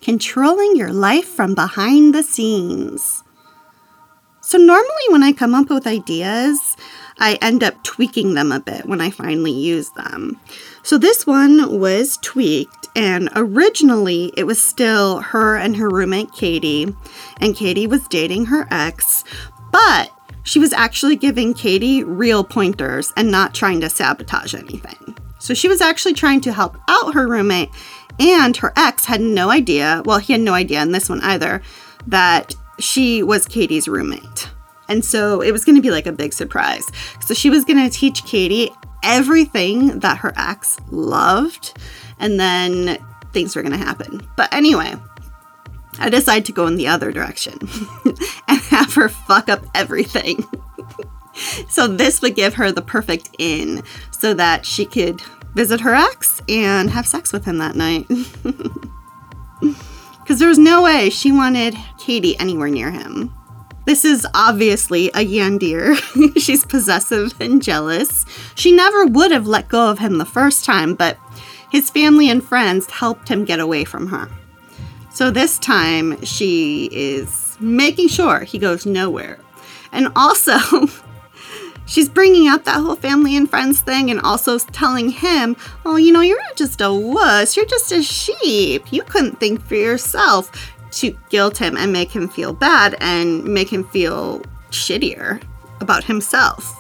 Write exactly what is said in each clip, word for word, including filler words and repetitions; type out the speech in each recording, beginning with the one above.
controlling your life from behind the scenes. So normally when I come up with ideas, I end up tweaking them a bit when I finally use them. So this one was tweaked, and originally it was still her and her roommate Katie, and Katie was dating her ex, but she was actually giving Katie real pointers and not trying to sabotage anything. So she was actually trying to help out her roommate, and her ex had no idea, well, he had no idea in this one either, that she was Katie's roommate. And so it was going to be like a big surprise. So she was going to teach Katie everything that her ex loved, and then things were going to happen. But anyway, I decided to go in the other direction and have her fuck up everything. So this would give her the perfect in so that she could visit her ex and have sex with him that night. Because there was no way she wanted Katie anywhere near him. This is obviously a Yandere. She's possessive and jealous. She never would have let go of him the first time, but his family and friends helped him get away from her. So this time, she is making sure he goes nowhere. And also, she's bringing up that whole family and friends thing and also telling him, oh, you know, you're not just a wuss, you're just a sheep. You couldn't think for yourself, to guilt him and make him feel bad and make him feel shittier about himself.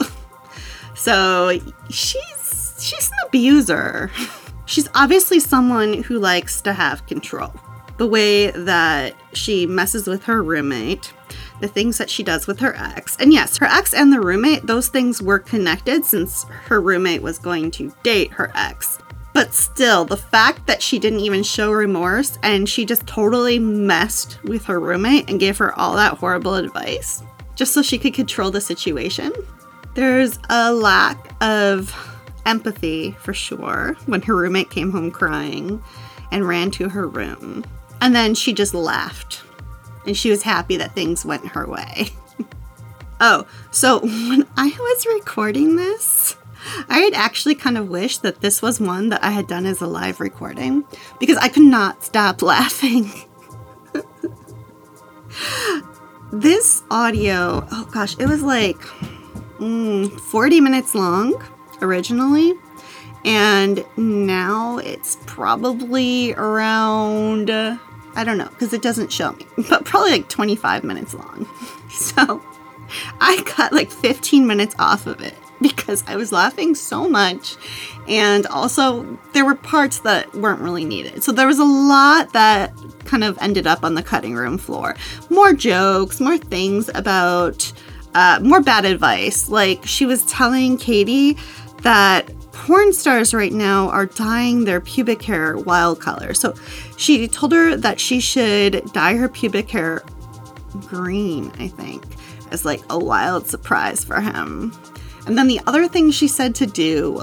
So she's she's an abuser. She's obviously someone who likes to have control. The way that she messes with her roommate, the things that she does with her ex. And yes, her ex and the roommate, those things were connected since her roommate was going to date her ex. But still, the fact that she didn't even show remorse and she just totally messed with her roommate and gave her all that horrible advice just so she could control the situation. There's a lack of empathy for sure when her roommate came home crying and ran to her room. And then she just laughed and she was happy that things went her way. Oh, so when I was recording this, I had actually kind of wished that this was one that I had done as a live recording because I could not stop laughing. This audio, oh gosh, it was like mm, forty minutes long originally, and now it's probably around, uh, I don't know, because it doesn't show me, but probably like twenty-five minutes long. So I cut like fifteen minutes off of it because I was laughing so much, and also there were parts that weren't really needed. So there was a lot that kind of ended up on the cutting room floor. More jokes, more things about, uh, more bad advice. Like she was telling Katie that porn stars right now are dyeing their pubic hair wild color. So she told her that she should dye her pubic hair green, I think, as like a wild surprise for him. And then the other thing she said to do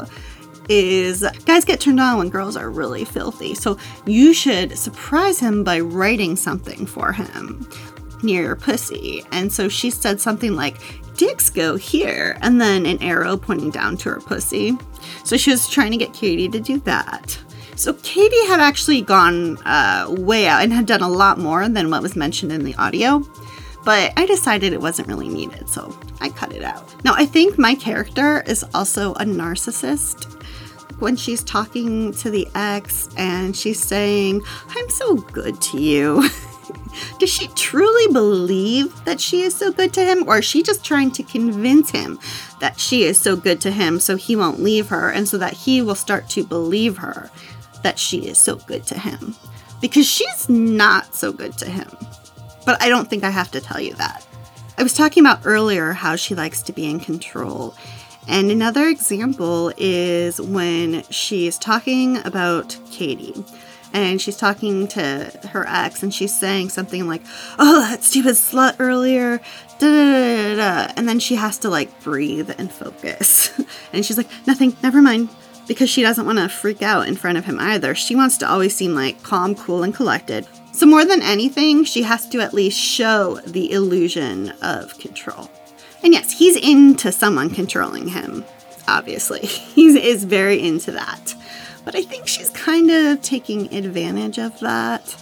is guys get turned on when girls are really filthy. So you should surprise him by writing something for him near your pussy. And so she said something like, dicks go here, and then an arrow pointing down to her pussy. So she was trying to get Katie to do that. So Katie had actually gone uh, way out and had done a lot more than what was mentioned in the audio. But I decided it wasn't really needed, so I cut it out. Now, I think my character is also a narcissist. When she's talking to the ex and she's saying, I'm so good to you. Does she truly believe that she is so good to him? Or is she just trying to convince him that she is so good to him so he won't leave her and so that he will start to believe her that she is so good to him? Because she's not so good to him. But I don't think I have to tell you that. I was talking about earlier how she likes to be in control. And another example is when she's talking about Katie. And she's talking to her ex and she's saying something like, oh, that stupid slut earlier, da da da da da. And then she has to like breathe and focus. And she's like, nothing, never mind. Because she doesn't want to freak out in front of him either. She wants to always seem like calm, cool, and collected. So more than anything, she has to at least show the illusion of control. And yes, he's into someone controlling him, obviously. He is very into that. But I think she's kind of taking advantage of that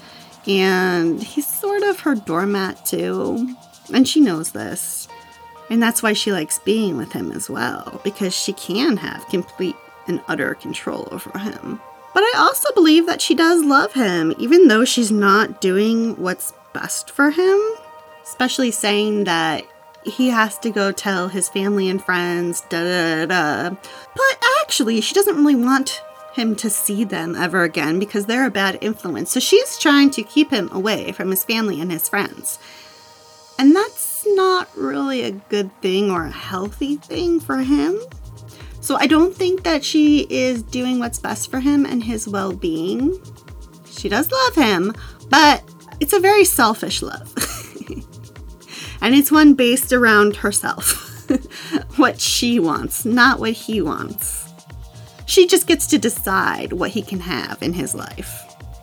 And he's sort of her doormat too. And she knows this. And that's why she likes being with him as well, because she can have complete and utter control over him. But I also believe that she does love him, even though she's not doing what's best for him. Especially saying that he has to go tell his family and friends, da da da. But actually, she doesn't really want him to see them ever again because they're a bad influence. So she's trying to keep him away from his family and his friends. And that's not really a good thing or a healthy thing for him. So I don't think that she is doing what's best for him and his well-being. She does love him, but it's a very selfish love. And it's one based around herself. What she wants, not what he wants. She just gets to decide what he can have in his life.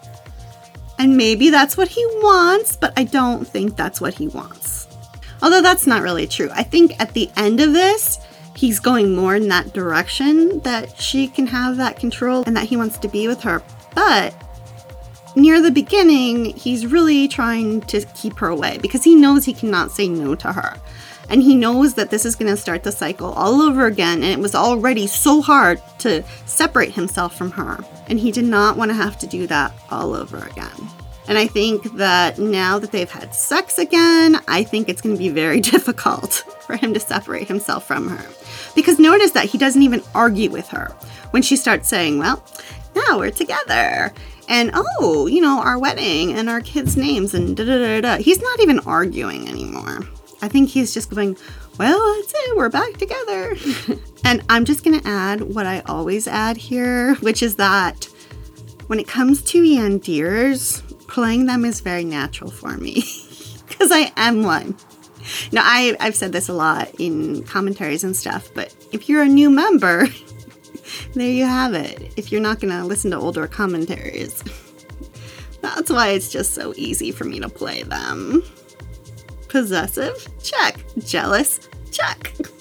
And maybe that's what he wants, but I don't think that's what he wants. Although that's not really true. I think at the end of this, he's going more in that direction, that she can have that control and that he wants to be with her. But near the beginning, he's really trying to keep her away because he knows he cannot say no to her. And he knows that this is going to start the cycle all over again. And it was already so hard to separate himself from her. And he did not want to have to do that all over again. And I think that now that they've had sex again, I think it's going to be very difficult for him to separate himself from her. Because notice that he doesn't even argue with her when she starts saying, well, now we're together. And, oh, you know, our wedding and our kids' names and da da da da. He's not even arguing anymore. I think he's just going, well, that's it. We're back together. And I'm just going to add what I always add here, which is that when it comes to Yandiers, playing them is very natural for me because I am one. Now, I, I've said this a lot in commentaries and stuff, but if you're a new member, there you have it. If you're not going to listen to older commentaries, that's why it's just so easy for me to play them. Possessive? Check. Jealous? Check.